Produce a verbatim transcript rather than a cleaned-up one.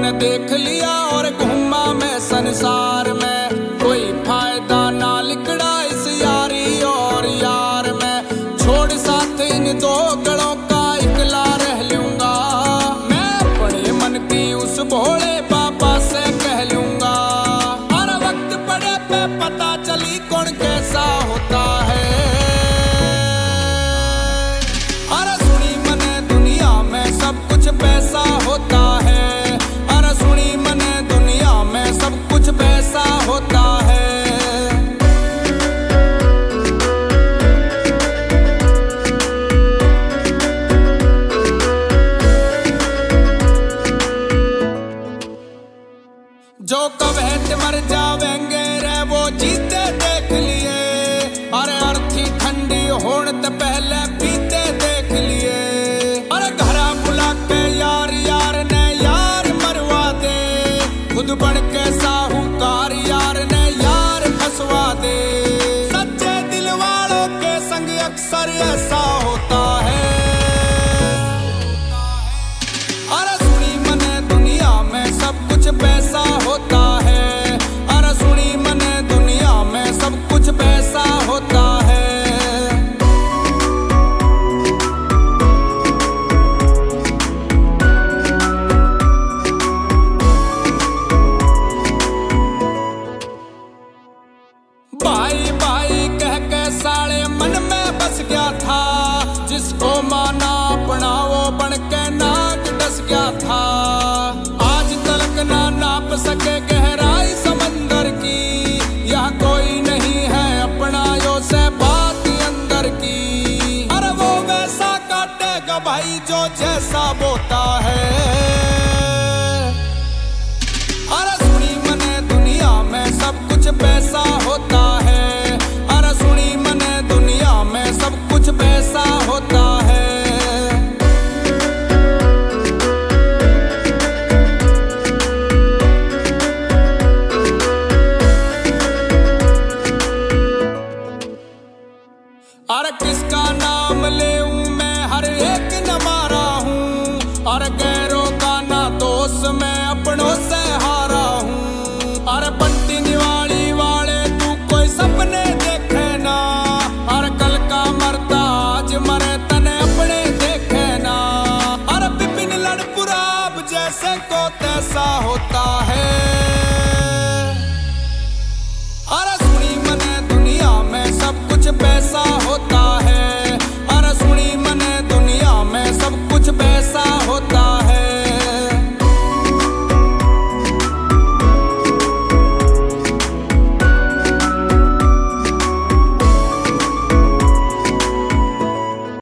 मैंने देख लिया और घूमा मैं संसार में, कोई फायदा ना लिकड़ा इस यारी और यार में। छोड़ साथ इन दो गलों का इकला रह लूंगा, मैं बड़े मन की उस भोले बाबा से कह लूंगा। और वक्त पड़े पे पता चली कौन कैसा होता है। अरे सुनी मने दुनिया में सब कुछ पैसा होता है, अरे सुनी मने दुनिया में सब कुछ पैसा होता है। जो कवहत मर जावेंगे रे वो जीते देख लिए, अरे अर्थी ठंडी होने ते पहले पीते देख लिए। अरे घरा बुला के यार यार ने यार मरवा दे, खुद बन के साहूकार यार ने यार फंसवा दे। सच्चे दिल वालों के संग अक्सर ऐसा होता है। अरे सुनी मने दुनिया में सब कुछ पैसा होता है, अरे सुनी मने दुनिया में सब कुछ पैसा होता है। भाई भाई कह के साले मन में बस गया था, जिसको माना अपना वो बन के नाक डस गया था। आज तलक ना नाप सके गहराई समंदर की, यह कोई नहीं है अपना यो से बात अंदर की। अरे वो वैसा काटेगा भाई जो जैसा बोता है।